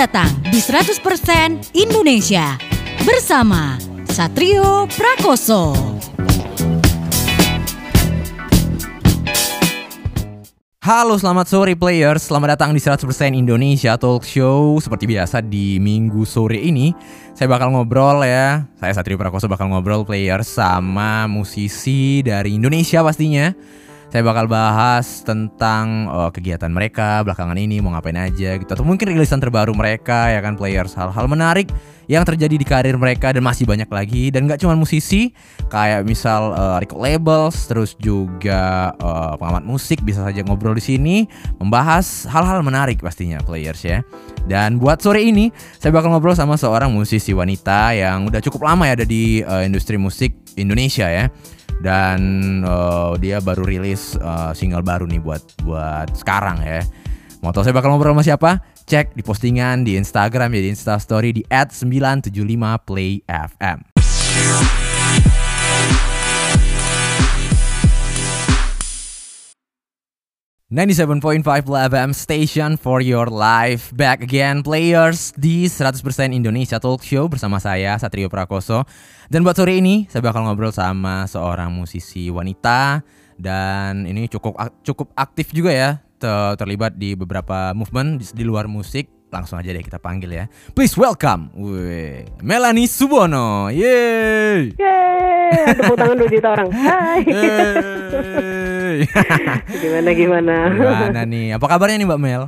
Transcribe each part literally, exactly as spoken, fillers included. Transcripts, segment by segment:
datang di seratus persen Indonesia bersama Satrio Prakoso. Halo, selamat sore players. Selamat datang di seratus persen Indonesia Talk Show. Seperti biasa di minggu sore ini saya bakal ngobrol ya. Saya Satrio Prakoso bakal ngobrol players sama musisi dari Indonesia pastinya. Saya bakal bahas tentang oh, kegiatan mereka belakangan ini, mau ngapain aja gitu. Atau mungkin rilisan terbaru mereka ya kan players. Hal-hal menarik yang terjadi di karir mereka dan masih banyak lagi. Dan gak cuma musisi, kayak misal uh, record labels, terus juga uh, pengamat musik bisa saja ngobrol di sini, membahas hal-hal menarik pastinya players ya. Dan buat sore ini saya bakal ngobrol sama seorang musisi wanita yang udah cukup lama ya ada di uh, industri musik Indonesia ya. Dan uh, dia baru rilis uh, single baru nih buat buat sekarang ya. Mau tau saya bakal ngobrol sama siapa? Cek di postingan di Instagram ya, di Instastory di at sembilan tujuh lima play f m. ninety-seven point five Play F M Station for your life. Back again players di seratus persen Indonesia Talk Show bersama saya Satrio Prakoso. Dan buat sore ini saya bakal ngobrol sama seorang musisi wanita. Dan ini cukup cukup aktif juga ya, ter- terlibat di beberapa movement di, di luar musik. Langsung aja deh kita panggil ya. Please welcome Wih, Melanie Subono. Yeay. Yeay, tepuk tangan dua juta orang. Hai. Gimana gimana? Gimana nih? Apa kabarnya nih Mbak Mel?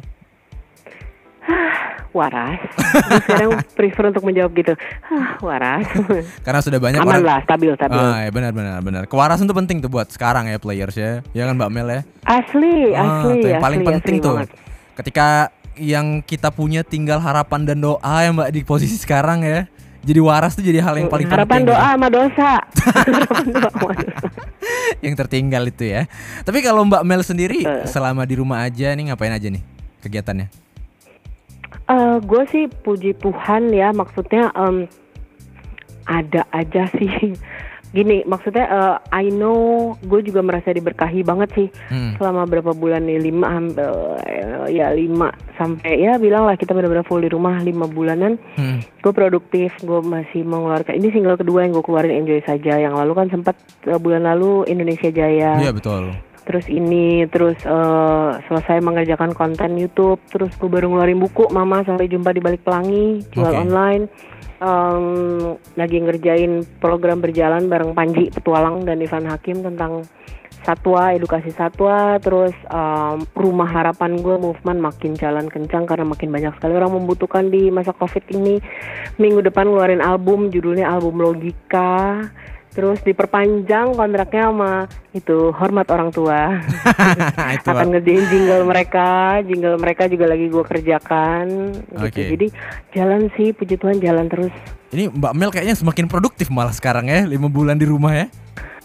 Waras. Gue sekarang prefer untuk menjawab gitu. Waras. Karena sudah banyak aman orang. lah, stabil, stabil. Ah, ya benar benar benar. Kewarasan tuh penting tuh buat sekarang ya players ya. Ya kan Mbak Mel ya? Asli, ah, asli. Tuh yang asli, paling penting asli tuh. Banget. Ketika yang kita punya tinggal harapan dan doa ya Mbak di posisi sekarang ya. Jadi waras tuh jadi hal yang paling harapan penting. Doa sama dosa. Harapan doa sama dosa. Yang tertinggal itu ya. Tapi kalau Mbak Mel sendiri uh. selama di rumah aja nih ngapain aja nih kegiatannya? Uh, gue sih puji Tuhan ya, maksudnya um, ada aja sih. Gini, maksudnya uh, I know gue juga merasa diberkahi banget sih hmm. selama berapa bulan nih, lima uh, ya lima sampai ya bilang lah kita benar-benar full di rumah lima bulanan. Hmm. Gue produktif, gue masih mengeluarkan ini single kedua yang gue keluarin, Enjoy Saja. Yang lalu kan sempat uh, bulan lalu Indonesia Jaya. Iya betul. Terus ini, terus uh, selesai mengerjakan konten YouTube, terus gue baru ngeluarin buku Mama Sampai Jumpa di Balik Pelangi, jual okay. online. Um, lagi ngerjain program berjalan bareng Panji Petualang dan Ivan Hakim tentang satwa, edukasi satwa. Terus um, Rumah Harapan gue, movement makin jalan kencang karena makin banyak sekali orang membutuhkan di masa Covid ini. Minggu depan ngeluarin album, judulnya Album Logika. Terus diperpanjang kontraknya sama itu Hormat Orang Tua. Akan ngerjain jingle mereka. Jingle mereka juga lagi gue kerjakan gitu. Okay. Jadi jalan sih, puji Tuhan jalan terus. Ini Mbak Mel kayaknya semakin produktif malah sekarang ya, lima bulan di rumah ya.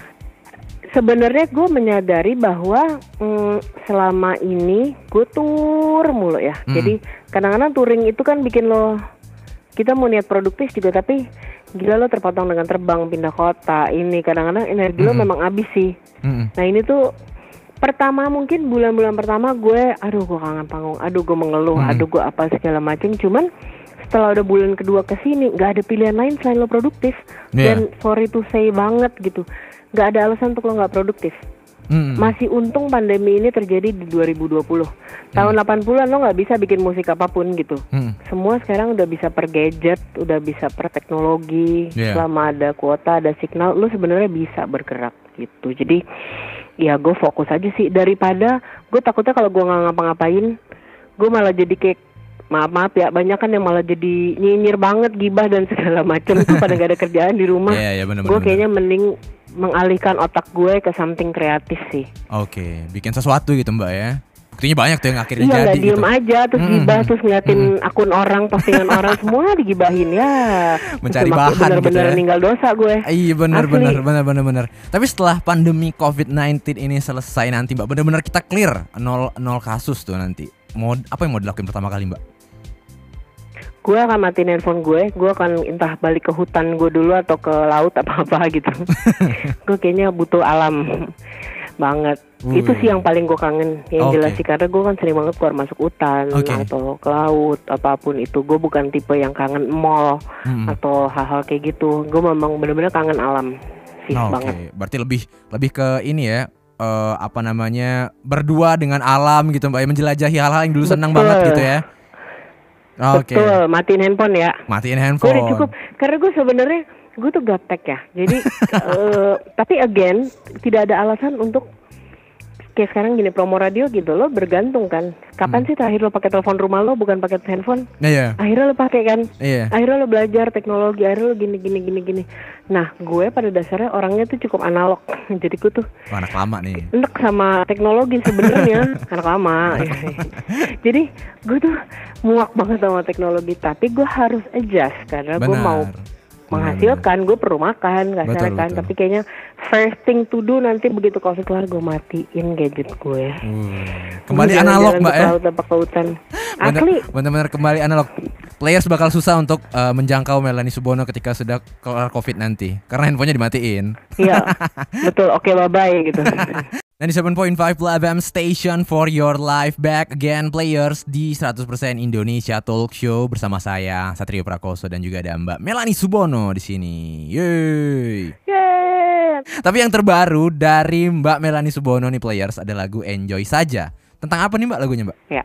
Sebenarnya gue menyadari bahwa mm, selama ini gue tur mulu ya. Hmm. Jadi kadang-kadang touring itu kan bikin lo, kita mau niat produktif juga tapi gila lo terpotong dengan terbang, pindah kota. Ini kadang-kadang energi mm-hmm. lo memang habis sih. Mm-hmm. Nah ini tuh pertama mungkin bulan-bulan pertama gue, aduh gue kangen panggung, aduh gue mengeluh, mm-hmm. aduh gue apa segala macam. Cuman setelah udah bulan kedua kesini, nggak ada pilihan lain selain lo produktif. Yeah. Dan sorry to say banget gitu, nggak ada alasan untuk lo nggak produktif. Hmm. Masih untung pandemi ini terjadi di dua ribu dua puluh. Tahun hmm. delapan puluhan lo gak bisa bikin musik apapun gitu. hmm. Semua sekarang udah bisa per gadget, udah bisa per teknologi. yeah. Selama ada kuota, ada signal, lo sebenarnya bisa bergerak gitu. Jadi ya gue fokus aja sih. Daripada gue takutnya kalau gue gak ngapa-ngapain, gue malah jadi kayak maaf-maaf ya, banyak kan yang malah jadi nyinyir banget, gibah dan segala macam. Itu pada gak ada kerjaan di rumah. yeah, yeah, bener, gue bener, kayaknya bener. mending mengalihkan otak gue ke something kreatif sih. Oke, bikin sesuatu gitu Mbak ya. Buktinya banyak tuh yang akhirnya iya, jadi gitu. Iya, diem aja terus mm-hmm. gibah, terus ngeliatin mm-hmm. akun orang, postingan orang semua digibahin ya. Mencari bahan bener-bener gitu ya. Ninggal dosa gue. Iya benar benar benar benar benar. Tapi setelah pandemi covid sembilan belas ini selesai nanti Mbak, benar-benar kita clear nol nol kasus tuh nanti. Mau apa yang mau dilakuin pertama kali Mbak? Gue akan matiin handphone gue, gue akan entah balik ke hutan gue dulu atau ke laut apa-apa gitu. Gue kayaknya butuh alam. banget. Wih. Itu sih yang paling gue kangen. Yang Oke. jelas sih karena gue kan sering banget keluar masuk hutan Oke. atau ke laut apapun itu. Gue bukan tipe yang kangen mall Hmm. atau hal-hal kayak gitu. Gue memang benar-benar kangen alam sih Oke, banget. berarti lebih lebih ke ini ya, eh, apa namanya, berdua dengan alam gitu Mbak, ya, menjelajahi hal-hal yang dulu senang Betul. banget gitu ya. Oke, Betul, matiin handphone ya. matiin Gue handphone. udah cukup. Karena gue sebenarnya gue tuh gaptek ya. Jadi eh, tapi again tidak ada alasan untuk kayak sekarang gini promo radio gitu lo bergantung kan. Kapan Hmm. sih terakhir lo pakai telepon rumah lo bukan pakai handphone? Iya, Akhirnya lo pakai kan. iya. Akhirnya lo belajar teknologi, akhirnya lo gini gini gini gini. Nah, gue pada dasarnya orangnya tuh cukup analog. Jadi gue tuh Wah, anak lama nih. enek sama teknologi sebenarnya anak lama. Jadi gue tuh muak banget sama teknologi, tapi gue harus adjust karena gue Benar. mau menghasilkan, gue perlu makan, nggak Betul, salah kan. betul. Tapi kayaknya first thing to do nanti begitu covid keluar gue matiin gadget gue. Uh, Kembali Gue analog jalan-jalan Mbak ke ya. laut apa ke hutan. Bener- Asli. Bener-bener kembali analog. Players bakal susah untuk eh, menjangkau Melanie Subono ketika sudah keluar Covid nanti, karena handphonenya dimatiin. Iya, betul. Oke, bye bye gitu. sembilan puluh tujuh koma lima F M Station for your life. Back again players di seratus persen Indonesia Talk Show bersama saya Satrio Prakoso dan juga ada Mbak Melanie Subono di sini. Yeay. Yeay. Tapi yang terbaru dari Mbak Melanie Subono nih players ada lagu Enjoy Saja. Tentang apa nih Mbak lagunya Mbak? Ya.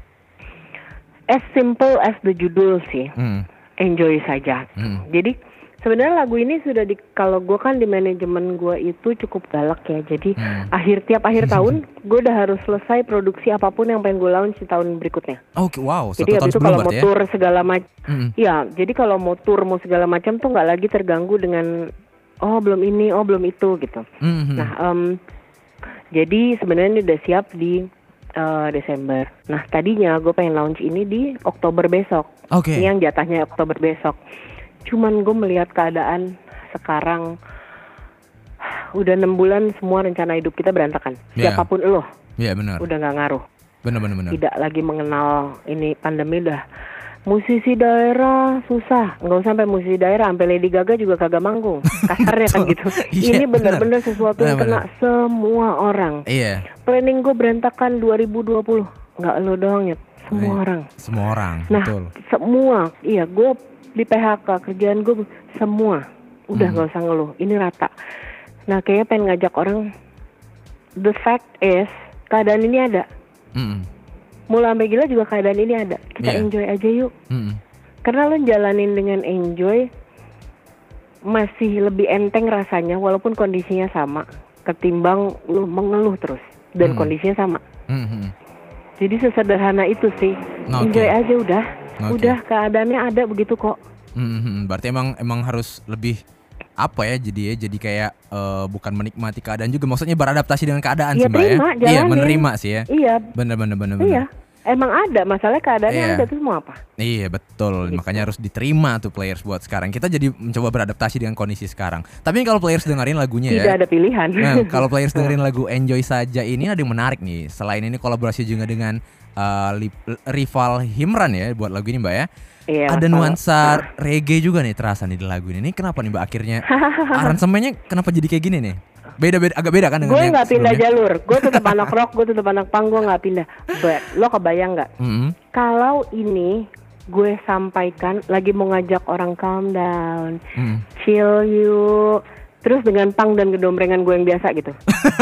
As simple as the judul sih. Hmm. Enjoy saja. Hmm. Jadi sebenarnya lagu ini sudah di kalau gue kan di manajemen gue itu cukup galak ya. Jadi Hmm. akhir tiap akhir tahun gue udah harus selesai produksi apapun yang pengen gue launch di tahun berikutnya. Oke, wow, satu Jadi tahun habis itu sebelum kalau mau berarti ya. tour segala macam, Hmm. ya. Jadi kalau mau tour mau segala macam tuh nggak lagi terganggu dengan oh belum ini, oh belum itu gitu. Hmm. Nah, em, jadi sebenarnya ini udah siap di eh, Desember. Nah, tadinya gue pengen launch ini di Oktober besok. Oke. Ini yang jatahnya Oktober besok. Cuman gue melihat keadaan sekarang udah enam bulan semua rencana hidup kita berantakan. Iya. Siapapun lo, Iya benar. udah nggak ngaruh. Benar benar benar. Tidak lagi mengenal ini pandemi udah. Musisi daerah susah, nggak usah sampai musisi daerah, sampai Lady Gaga juga kagak manggung. Kasarnya kan gitu. Iya, Ini benar-benar sesuatu yang benar, kena semua orang. Iya. Planning gue berantakan dua ribu dua puluh, nggak lo doang ya, semua Iya. orang. Semua orang, Nah, betul. semua, iya gue di P H K kerjaan gue semua, udah Hmm. nggak usah ngeluh, ini rata. Nah, kayaknya pengen ngajak orang. The fact is, keadaan ini ada. Mm-mm. Mulai sampai gila juga keadaan ini ada. Kita Iya. enjoy aja yuk. Mm-mm. Karena lo jalanin dengan enjoy masih lebih enteng rasanya walaupun kondisinya sama ketimbang lo mengeluh terus dan Hmm. kondisinya sama. Mm-mm. Jadi sesederhana itu sih. Oke. Enjoy aja udah. Oke. Udah keadaannya ada begitu kok. Mm-mm. Berarti emang emang harus lebih apa ya jadi ya jadi kayak eh, bukan menikmati keadaan juga, maksudnya beradaptasi dengan keadaan Iya, sih Mbak terima, ya. Iya, jalanin. menerima sih ya. Iya, Bener bener bener iya. bener. Emang ada masalah keadaannya Iya. ada terus mau apa? Iya betul, Gitu. makanya harus diterima tuh players buat sekarang. Kita jadi mencoba beradaptasi dengan kondisi sekarang. Tapi kalau players dengerin lagunya Tidak ya. ada pilihan. Nah, kalau players dengerin lagu Enjoy Saja ini ada yang menarik nih. Selain ini kolaborasi juga dengan uh, li- rival Himran ya buat lagu ini Mbak ya. Iya, Ada masalah. nuansa reggae juga nih terasa nih di lagu ini. Ini kenapa nih Mbak akhirnya aransemennya kenapa jadi kayak gini nih? Beda-beda agak beda kan dengan Gue yang nggak pindah sebelumnya? jalur. Gue tetap anak rock, gue tetap anak punk, gue nggak pindah. But lo kebayang nggak? Mm-mm. Kalau ini gue sampaikan lagi mau ngajak orang calm down, Mm. chill yuk, terus dengan pang dan gedombrengan gue yang biasa gitu,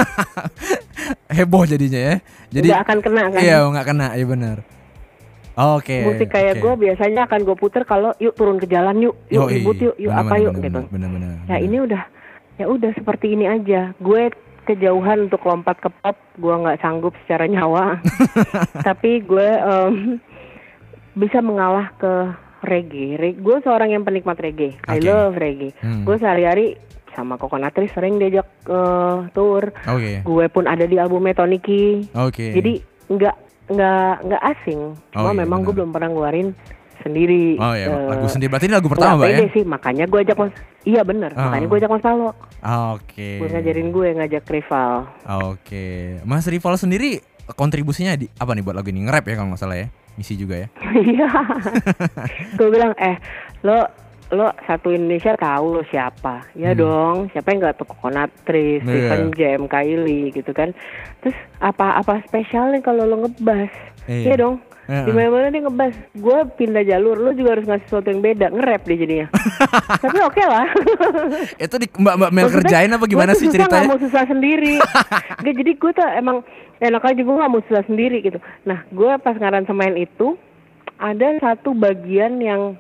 Heboh jadinya ya. Jadi nggak akan kena kan? iya nggak kena, iya benar. Oke. Musik kayak oke. gue biasanya akan gue puter kalau yuk turun ke jalan yuk, yuk Yoi. ribut yuk, yuk Bener, apa bener, yuk bener, gitu. Bener, bener, Ya bener. ini udah, ya udah seperti ini aja. Gue kejauhan untuk lompat ke pop, gue nggak sanggup secara nyawa. Tapi gue em, bisa mengalah ke reggae. Re- gue seorang yang penikmat reggae. I Oke. love reggae. Hmm. Gue sehari-hari sama Coconutris sering diajak eh, tour. Oke. Gue pun ada di albumnya Tony Key. Oke. Jadi nggak nggak nggak asing. Cuma Oh, iya, memang gue benar. belum pernah ngeluarin sendiri. Oh ya, eh, lagu sendiri berarti ini lagu pertama nggak Mbak ya? pede sih, makanya gue ajak mas. Iya bener, Oh. makanya gue ajak Mas Palo. Oke. Gue ngajarin gue ngajak rival. Oke. Mas Rival sendiri kontribusinya di apa nih buat lagu ini? Nge-rap ya kalau nggak salah ya? Misi juga ya? Iya. Gue bilang, eh lo lo satu Indonesia tahu lo siapa, ya hmm. dong. Siapa yang nggak tahu Coconut Trees, Steven Jam, Kylie gitu kan. Terus apa apa spesialnya kalau lo ngebas, yeah. ya dong. Uh-uh. Di mana-mana dia ngebas, gue pindah jalur, lo juga harus ngasih sesuatu yang beda, nge-rap dia jadinya. Tapi oke okay lah. Itu di Mbak Mbak Mel kerjain apa gimana sih ceritanya? Gue gak mau susah sendiri. Gak, jadi gue tuh emang enak aja, gue gak mau susah sendiri gitu. Nah gue pas ngaransemen itu ada satu bagian yang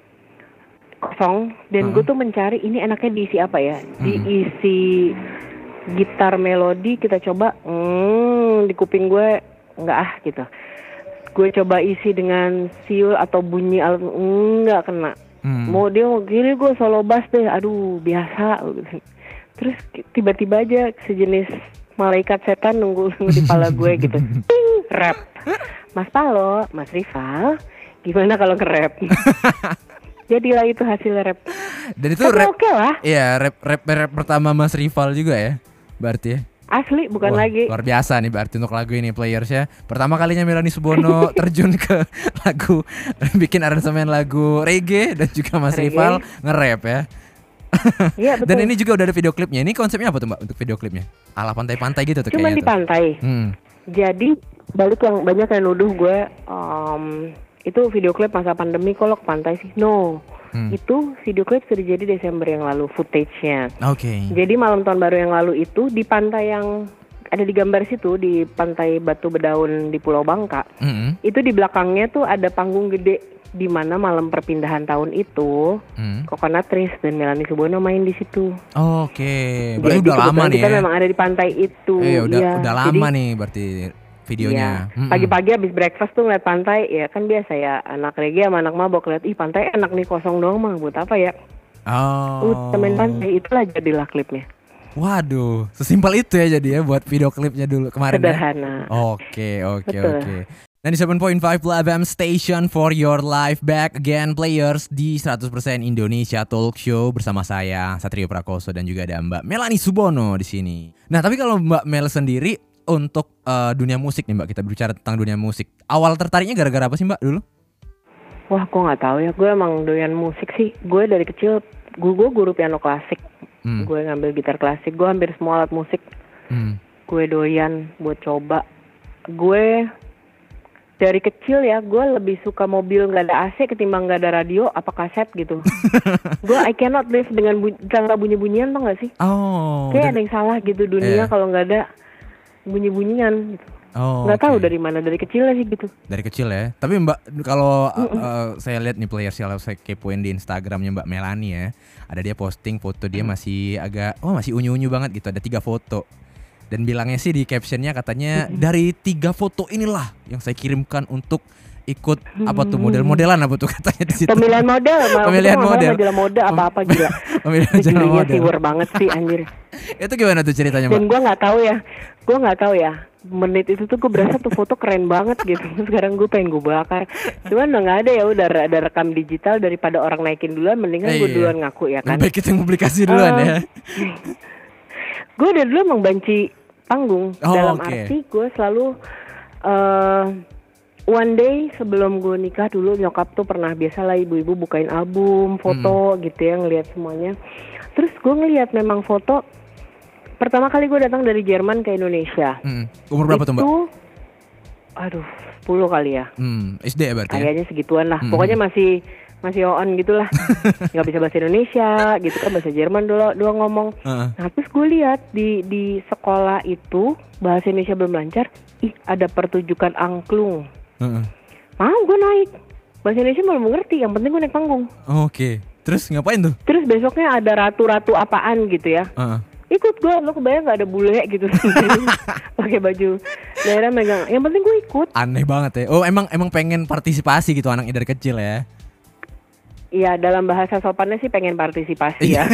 kosong dan uh-huh. gue tuh mencari ini enaknya diisi apa ya, diisi gitar melodi, kita coba hmm, di kuping gue nggak ah gitu, gue coba isi dengan siul atau bunyi alat, nggak kena. hmm. Mau dia mau gini gue solo bass deh, aduh biasa. Terus tiba-tiba aja sejenis malaikat setan nunggu di kepala gue gitu, ting, rap. Mas Palo, Mas Rival, gimana kalau nge-rap? Jadilah itu hasil rap. Dan itu tapi rap, oke lah. Iya, rap, rap rap pertama Mas Rival juga ya, berarti ya. Asli, bukan Wah, lagi. Luar biasa nih berarti untuk lagu ini Players ya. Pertama kalinya Melanie Subono terjun ke lagu, bikin aransemen lagu reggae dan juga Mas reggae. Rival nge-rap ya. Iya betul. Dan ini juga udah ada video klipnya. Ini konsepnya apa tuh Mbak untuk video klipnya? Ala pantai-pantai gitu tuh Cuma kayaknya. Cuma di pantai. Hmm. Jadi balik yang banyak yang nuduh gue um, itu video klip masa pandemi kok lo ke pantai sih. No. Hmm. Itu video klip sudah jadi Desember yang lalu footage-nya. Oke. Okay. Jadi malam tahun baru yang lalu itu di pantai yang ada di gambar situ, di pantai Batu Bedaun di Pulau Bangka. Mm-hmm. Itu di belakangnya tuh ada panggung gede di mana malam perpindahan tahun itu mm. Coconut Trees dan Melanie Subono main di situ. Oh, Oke. Okay. Berarti udah lama nih. Kita ya? memang ada di pantai itu. Eh, udah ya. udah lama Jadi, nih berarti videonya. Ya, mm-mm. Pagi-pagi abis breakfast tuh ngeliat pantai, ya kan biasa ya anak reggae sama anak mabok lihat, ih pantai enak nih kosong doang mah, buat apa ya? Oh. Uh, temen pantai itulah jadilah klipnya. Waduh, sesimpel itu ya jadi ya buat video klipnya dulu kemarin. Sederhana. Ya? Oke, oke, oke. ninety-seven point five F M Station for your life, back again Players di seratus persen Indonesia Talk Show bersama saya Satrio Prakoso dan juga ada Mbak Melanie Subono di sini. Nah, tapi kalau Mbak Mel sendiri untuk uh, dunia musik nih Mbak, kita berbicara tentang dunia musik. Awal tertariknya gara-gara apa sih Mbak dulu? Wah, gue nggak tahu ya. Gue emang doyan musik sih. Gue dari kecil, gue, gue guru piano klasik. Hmm. Gue ngambil gitar klasik. Gue hampir semua alat musik. Hmm. Gue doyan buat coba. Gue dari kecil ya, gue lebih suka mobil nggak ada A C ketimbang nggak ada radio apa kaset gitu. Gue I cannot live dengan bu- tanpa bunyi-bunyian, tau nggak sih? Oh. Kayak ada yang salah gitu dunia yeah. kalau nggak ada bunyi-bunyian gitu. Oh, nggak okay. tahu dari mana, dari kecil sih gitu. Dari kecil ya. Tapi Mbak kalau uh, uh, saya lihat nih Players, kalau saya kepoin di Instagramnya Mbak Melanie ya, ada dia posting foto dia masih agak, oh masih unyu-unyu banget gitu. Ada tiga foto. Dan bilangnya sih di captionnya katanya mm-hmm. dari tiga foto inilah yang saya kirimkan untuk ikut apa tuh model-modelan apa tuh katanya di situ. Pemilihan model, pemilihan model, majalah mode apa-apa gila. Pemilihan majalah model. Siwer banget sih anjir. Itu gimana tuh ceritanya Mbak? Dan gue nggak tahu ya, gue nggak tahu ya. Menit itu tuh gue berasa tuh foto keren banget gitu. Sekarang gue pengen gue bakar. Cuman udah nggak ada ya, udah ada rekam digital daripada orang naikin duluan, mendingan eh, gue iya. duluan ngaku ya kan. Lebih baik kita publikasi duluan uh, ya. Gue udah dulu emang banci panggung. Oh, dalam okay. arti gue selalu uh, one day sebelum gue nikah dulu nyokap tuh pernah biasa lah ibu-ibu bukain album foto hmm. gitu ya, ngelihat semuanya. Terus gue ngelihat memang foto pertama kali gue datang dari Jerman ke Indonesia. Hmm. Umur berapa itu, tuh Mbak? Aduh, sepuluh kali ya. Hmm, S D ya berarti. Kayaknya ya? segituan lah. Hmm. Pokoknya masih masih on gitu lah. Gak bisa bahasa Indonesia gitu kan, bahasa Jerman dulu doang ngomong. Uh-uh. Nah terus gue lihat di di sekolah itu bahasa Indonesia belum lancar. Ih ada pertunjukan angklung. Uh-uh. Mau gue naik. Bahasa Indonesia belum mengerti. Yang penting gue naik panggung. Oh, Oke. Okay. Terus ngapain tuh? Terus besoknya ada ratu-ratu apaan gitu ya. Uh-uh. Ikut gue, lo kebayang gak ada bule gitu pakai baju daerah megang. Yang penting gue ikut. Aneh banget ya. Oh emang emang pengen partisipasi gitu anaknya dari kecil ya? Iya dalam bahasa sopannya sih pengen partisipasi ya.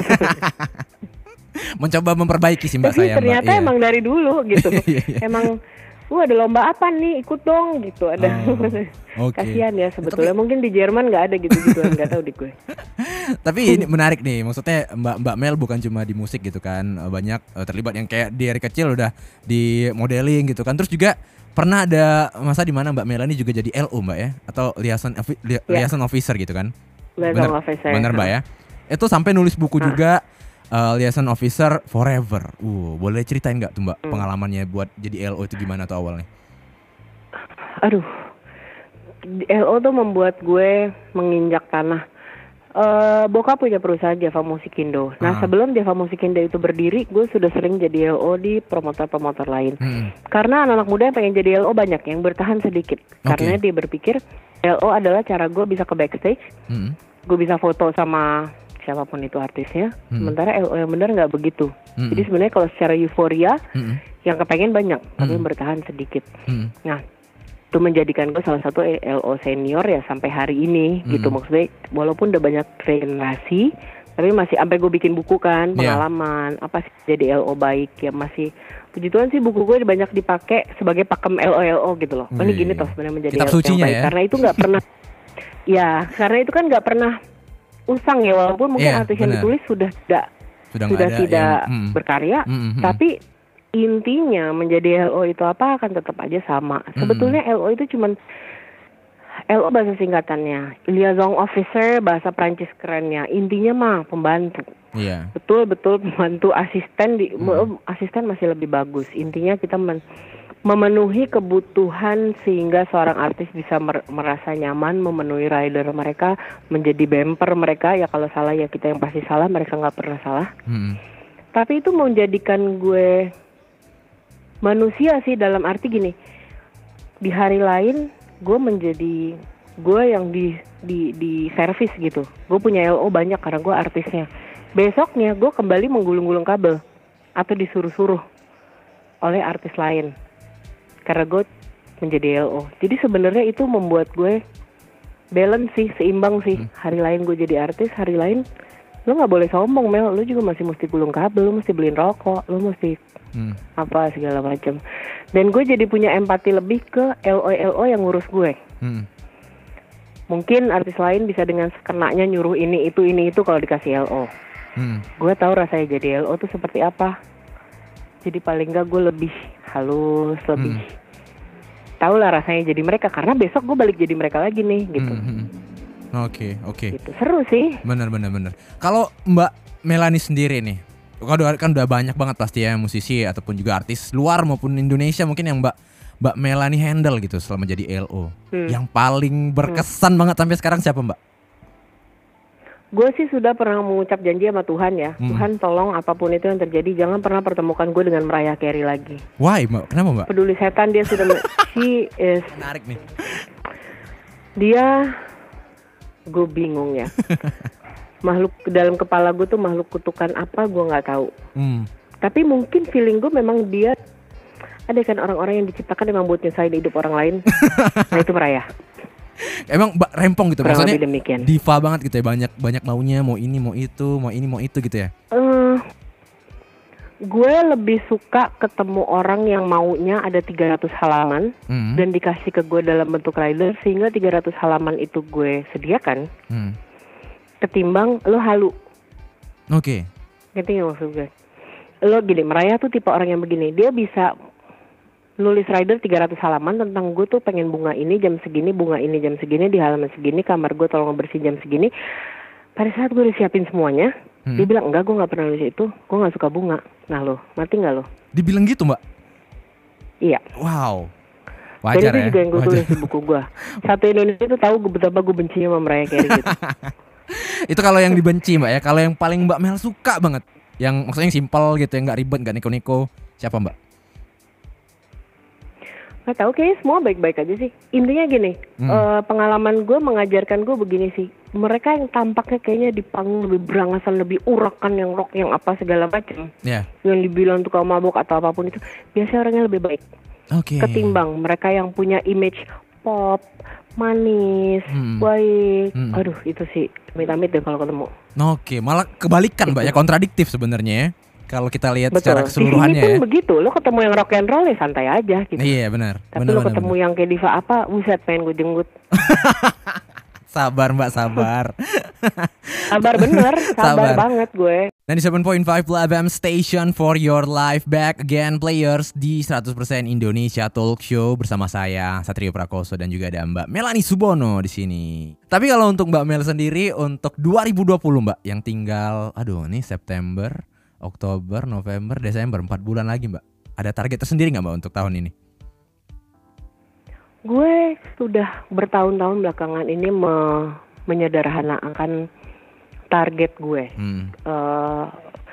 Mencoba memperbaiki sih mbak. Tapi saya ternyata mbak. emang iya. dari dulu gitu. Emang wah ada lomba apa nih, ikut dong gitu. Ada oh, okay. Kasihan ya sebetulnya. Tapi, mungkin di Jerman nggak ada gitu-gituan, nggak tahu di gue. Tapi ini menarik nih, maksudnya Mbak Mbak Mel bukan cuma di musik gitu kan, banyak uh, terlibat yang kayak dari kecil udah di modeling gitu kan. Terus juga pernah ada masa di mana Mbak Melanie juga jadi L O Mbak ya, atau liaison li, liaison yeah. officer gitu kan? liaison bener, officer. bener Mbak ya. Itu sampai nulis buku nah. juga uh, liaison officer forever. Uh, boleh ceritain nggak tuh Mbak hmm. pengalamannya buat jadi L O itu gimana tuh awalnya? Aduh, L O tuh membuat gue menginjak tanah. Uh, bokap punya perusahaan Java Musikindo. Nah, uh. sebelum Java Musikindo itu berdiri, gue sudah sering jadi L O di promotor-promotor lain. Hmm. Karena anak-anak muda yang pengen jadi L O banyak, yang bertahan sedikit. Okay. Karena dia berpikir L O adalah cara gue bisa ke backstage, hmm. gue bisa foto sama siapapun itu artisnya. Hmm. Sementara L O yang benar nggak begitu. Hmm. Jadi sebenarnya kalau secara euforia, hmm. yang kepengen banyak, tapi hmm. bertahan sedikit. Hmm. Nah, itu menjadikan gue salah satu L O senior ya sampai hari ini mm. gitu. Maksudnya walaupun udah banyak generasi, tapi masih sampai gue bikin buku kan pengalaman yeah. apa sih jadi L O baik ya, masih puji Tuhan sih buku gue banyak dipakai sebagai pakem L O L O gitu loh. Oh, ini gini toh sebenarnya menjadi L O yang baik ya? Karena itu nggak pernah ya karena itu kan nggak pernah usang ya, walaupun mungkin yeah, artis yang ditulis sudah tidak sudah, sudah tidak yang, mm, berkarya mm, mm, tapi intinya menjadi L O itu apa akan tetap aja sama. Sebetulnya mm. L O itu cuman L O bahasa singkatannya, liaison officer bahasa Prancis kerennya. Intinya mah pembantu. Iya. Yeah. Betul-betul pembantu, asisten di mm. asisten masih lebih bagus. Intinya kita men, memenuhi kebutuhan sehingga seorang artis bisa mer, merasa nyaman memenuhi rider mereka, menjadi bumper mereka. Ya kalau salah ya kita yang pasti salah, mereka nggak pernah salah. Mm. Tapi itu menjadikan gue manusia sih, dalam arti gini, di hari lain gue menjadi gue yang di di di servis gitu. Gue punya L O banyak karena gue artisnya. Besoknya gue kembali menggulung-gulung kabel atau disuruh-suruh oleh artis lain karena gue menjadi L O. Jadi sebenarnya itu membuat gue balance sih, seimbang sih. Hari lain gue jadi artis, hari lain lo nggak boleh sombong Mel, lo juga masih mesti gulung kabel, lo mesti beliin rokok, lo mesti hmm. apa segala macam. Dan gue jadi punya empati lebih ke L O L O yang ngurus gue. Hmm. Mungkin artis lain bisa dengan sekenanya nyuruh ini itu ini itu kalau dikasih L O. Hmm. Gue tahu rasanya jadi L O tuh seperti apa. Jadi paling nggak gue lebih halus, lebih hmm. tahu lah rasanya jadi mereka, karena besok gue balik jadi mereka lagi nih gitu. Hmm. Oke, okay, oke. Okay. Gitu. Seru sih. Bener, bener, bener. Kalau Mbak Melanie sendiri nih, kan udah, kan udah banyak banget pasti ya musisi ataupun juga artis luar maupun Indonesia mungkin yang Mbak Mbak Melanie handle gitu selama jadi L O. Hmm. Yang paling berkesan hmm. banget sampai sekarang siapa Mbak? Gue sih sudah pernah mengucap janji sama Tuhan ya. Hmm. Tuhan tolong apapun itu yang terjadi jangan pernah pertemukan gue dengan Mariah Carey lagi. Why Mbak? Kenapa Mbak? Peduli setan, dia sudah she is menarik nih. Dia gue bingung ya. Makhluk dalam kepala gue tuh makhluk kutukan apa gue nggak tahu. Hmm. Tapi mungkin feeling gue memang dia ada kan orang-orang yang diciptakan memang buat nyesain hidup orang lain. Nah itu Mariah. Emang Mbak rempong gitu, kurang maksudnya diva banget gitu ya, banyak banyak maunya, mau ini mau itu, mau ini mau itu gitu ya. Uh, gue lebih suka ketemu orang yang maunya ada tiga ratus halaman hmm. dan dikasih ke gue dalam bentuk rider sehingga tiga ratus halaman itu gue sediakan. Hmm. Ketimbang lo halu. Oke. Okay. Ngerti gak maksud gue? Lo gini, Mariah tuh tipe orang yang begini. Dia bisa nulis rider tiga ratus halaman tentang gue tuh pengen bunga ini jam segini, bunga ini jam segini, di halaman segini, kamar gue tolong bersih jam segini. Pada saat gue udah siapin semuanya, hmm. dia bilang, enggak, gue gak pernah nulis itu, gue gak suka bunga. Nah lo, mati gak lo? Dibilang gitu Mbak? Iya. Wow. Wajar. Dan itu ya? juga yang gue tulis di buku gue. Satu Indonesia itu tahu betapa gue bencinya sama Mariah Carey gitu. Itu kalau yang dibenci Mbak ya. Kalau yang paling Mbak Mel suka banget, yang maksudnya yang simpel gitu, yang gak ribet, gak neko-neko, siapa Mbak? Gak tahu, kayaknya semua baik-baik aja sih. Intinya gini, hmm. uh, pengalaman gue mengajarkan gue begini sih. Mereka yang tampaknya kayaknya di panggung lebih berangasan, lebih urakan, yang rock, yang apa segala macam, yeah. yang dibilang tukang mabuk atau apapun itu, biasanya orangnya lebih baik. Okay. Ketimbang mereka yang punya image pop, manis, hmm. baik. Hmm. Aduh, itu sih amit-amit deh kalau ketemu. Oke, okay. Malah kebalikan Mbak ya, kontradiktif sebenarnya ya. Kalau kita lihat betul. Secara keseluruhannya di sini ya. Pun begitu, lo ketemu yang rock and roll ya santai aja gitu. Iya benar. Tapi benar, lo benar, ketemu benar. yang kayak diva apa, buset pengen gue jenggut. Sabar Mbak, sabar. Sabar bener, sabar, Sabar. banget gue. sembilan puluh tujuh koma lima F M Station for your life. Back again players di seratus persen Indonesia Talk Show bersama saya Satrio Prakoso dan juga ada Mbak Melanie Subono di sini. Tapi kalau untuk Mbak Mel sendiri untuk dua ribu dua puluh Mbak yang tinggal aduh ini September, Oktober, November, Desember, empat bulan lagi Mbak. Ada target tersendiri nggak Mbak untuk tahun ini? Gue sudah bertahun-tahun belakangan ini me- menyederhanakan target gue. Hmm. Uh,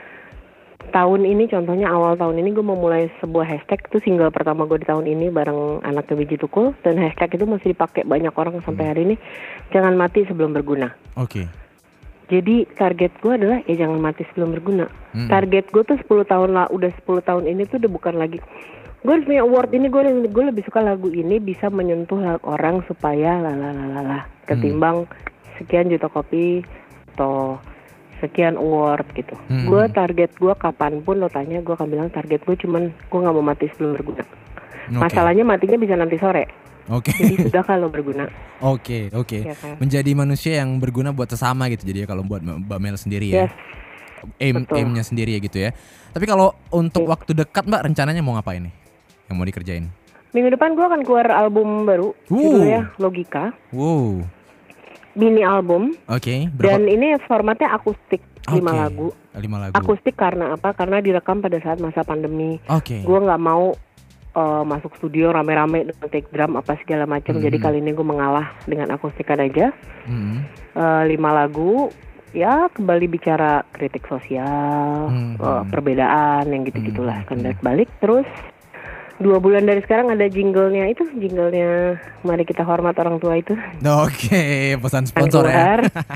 tahun ini contohnya awal tahun ini gue memulai sebuah hashtag, itu single pertama gue di tahun ini bareng anaknya Biji Tukul, dan hashtag itu masih dipakai banyak orang sampai hari ini. Jangan mati sebelum berguna. Oke. Okay. Jadi target gue adalah ya jangan mati sebelum berguna. Hmm. Target gue tuh sepuluh tahun lah, udah sepuluh tahun ini tuh udah bukan lagi gue harus punya award ini, gue gue lebih suka lagu ini bisa menyentuh orang supaya lalalala ketimbang sekian juta kopi atau sekian award gitu. Hmm. Gue target gue kapanpun lo tanya gue akan bilang target gue cuman gue nggak mau mati sebelum berguna. Okay. Masalahnya matinya bisa nanti sore. Oke. Okay. Jadi sudah kalau berguna. Oke, okay, oke. Okay. Ya kan? Menjadi manusia yang berguna buat sesama gitu. Jadi kalau buat Mbak Mel sendiri ya. Yes. Aim Betul. aimnya sendiri ya gitu ya. Tapi kalau untuk Okay. waktu dekat Mbak rencananya mau ngapain nih? Yang mau dikerjain? Minggu depan gue akan keluar album baru, Uh. judulnya Logika, Wow. mini album. Oke. Okay. Dan ini formatnya akustik, lima Okay. lagu. Lima lagu. Akustik karena apa? Karena direkam pada saat masa pandemi. Oke. Okay. Gue nggak mau uh, masuk studio rame-rame dengan take drum apa segala macam. Mm-hmm. Jadi kali ini gue mengalah dengan akustikan aja. Mm-hmm. Uh, lima lagu. Ya kembali bicara kritik sosial, Mm-hmm. uh, perbedaan yang gitu-gitulah. Mm-hmm. Kan balik terus. Dua bulan dari sekarang ada jinglenya itu, jinglenya Mari Kita Hormat Orang Tua itu. Oke, okay. Pesan sponsor ya.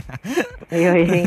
Ayo ini.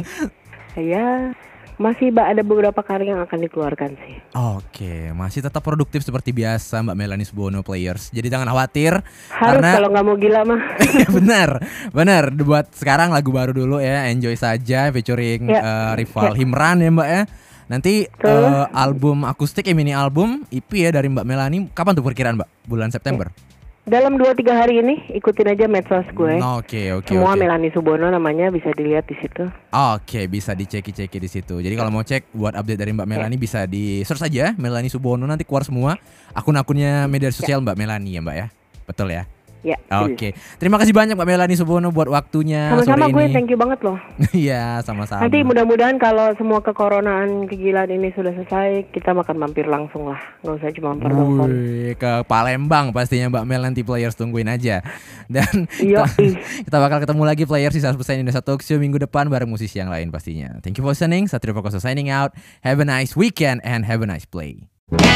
Ya, masih ada beberapa karya yang akan dikeluarkan sih. Oke, okay. Masih tetap produktif seperti biasa Mbak Melanie Subono players. Jadi jangan khawatir. Harus karena... kalau nggak mau gila mah. benar, benar. Buat sekarang lagu baru dulu ya, enjoy saja featuring ya. uh, rival ya. Himran ya Mbak ya. Nanti uh, album akustik ya, mini album E P ya dari Mbak Melanie. Kapan tuh perkiraan Mbak? Bulan September? Dalam dua tiga hari ini ikutin aja medsos gue. Oke, oke, Semua oke. Melanie Subono namanya bisa dilihat di situ. Oke, bisa diceki-ceki di situ. Jadi kalau mau cek buat update dari Mbak Melanie ya. Bisa di search aja Melanie Subono, nanti keluar semua akun-akunnya media sosial ya. Mbak Melanie ya Mbak ya. Betul ya? Ya. Oke. Terima kasih banyak Mbak Melanie Subono buat waktunya sama-sama sore gue, ini. thank you banget loh. Iya, sama-sama. Nanti mudah-mudahan kalau semua kekoronaan kegilaan ini sudah selesai, kita makan mampir langsung lah. Nggak usah cuma pertelepon. Wih, ke Palembang pastinya Mbak Mel, nanti players tungguin aja. Dan Yo, kita, kita bakal ketemu lagi players di seratus persen Indonesia Talk Show minggu depan bareng musisi yang lain pastinya. Thank you for listening. Satrio Prakoso signing out. Have a nice weekend and have a nice play.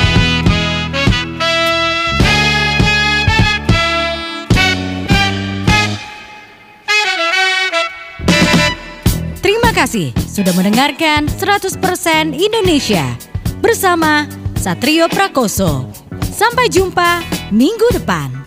Terima kasih sudah mendengarkan seratus persen Indonesia bersama Satrio Prakoso. Sampai jumpa minggu depan.